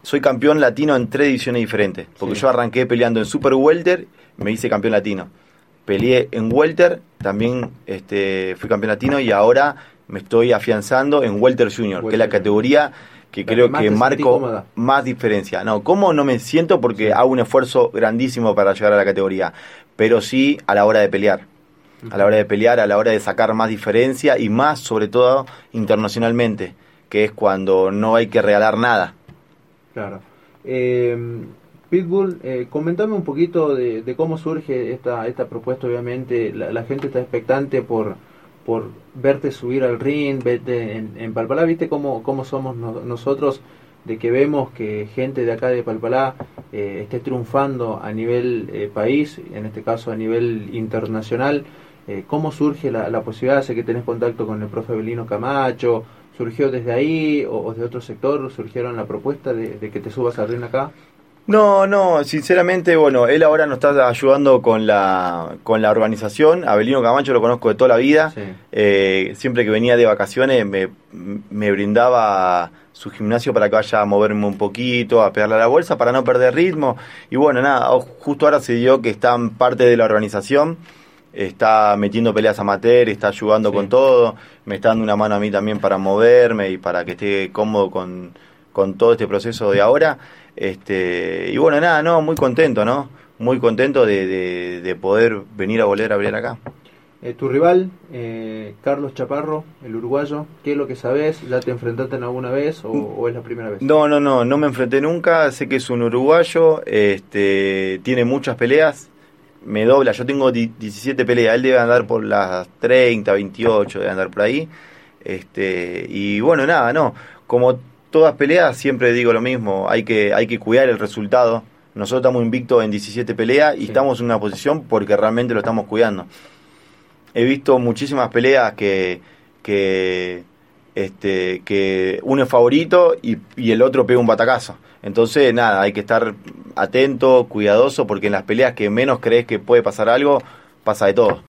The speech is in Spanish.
soy campeón latino en 3 divisiones diferentes, porque yo arranqué peleando en Super Welter, me hice campeón latino. Peleé en Welter, también fui campeón latino, y ahora me estoy afianzando en Welter Junior, que es la categoría que creo que marco más diferencia. No, ¿cómo no me siento? Porque hago un esfuerzo grandísimo para llegar a la categoría, pero sí a la hora de pelear. A la hora de pelear, a la hora de sacar más diferencia y más, sobre todo, internacionalmente, que es cuando no hay que regalar nada. Claro. Pitbull, comentame un poquito de cómo surge esta propuesta. Obviamente la gente está expectante por verte subir al ring, verte en Palpalá. ¿Viste cómo somos nosotros, de que vemos que gente de acá de Palpalá esté triunfando a nivel país, en este caso a nivel internacional? ¿Cómo surge la posibilidad? Sé que tenés contacto con el profe Belino Camacho. ¿Surgió desde ahí o de otro sector? ¿Surgieron la propuesta de que te subas al ring acá? No, sinceramente, bueno, él ahora nos está ayudando con la organización. A Belino Camacho lo conozco de toda la vida. Sí. Siempre que venía de vacaciones me brindaba su gimnasio para que vaya a moverme un poquito, a pegarle a la bolsa para no perder ritmo. Y bueno, nada, justo ahora se dio que está en parte de la organización. Está metiendo peleas amateur, está ayudando con todo, me está dando una mano a mí también para moverme y para que esté cómodo con todo este proceso de ahora. Y bueno, nada, no, muy contento, ¿no? Muy contento de poder venir a volver a pelear acá. Tu rival, Carlos Chaparro, el uruguayo, ¿qué es lo que sabés? ¿Ya te enfrentaste en alguna vez o es la primera vez? No me enfrenté nunca. Sé que es un uruguayo, tiene muchas peleas. Me dobla, yo tengo 17 peleas, él debe andar por las 30, 28, debe andar por ahí. Y bueno, nada, no, como todas peleas siempre digo lo mismo, hay que cuidar el resultado. Nosotros estamos invictos en 17 peleas y estamos en una posición porque realmente lo estamos cuidando. He visto muchísimas peleas que uno es favorito y el otro pega un batacazo. Entonces, nada, hay que estar atento, cuidadoso, porque en las peleas que menos crees que puede pasar algo, pasa de todo.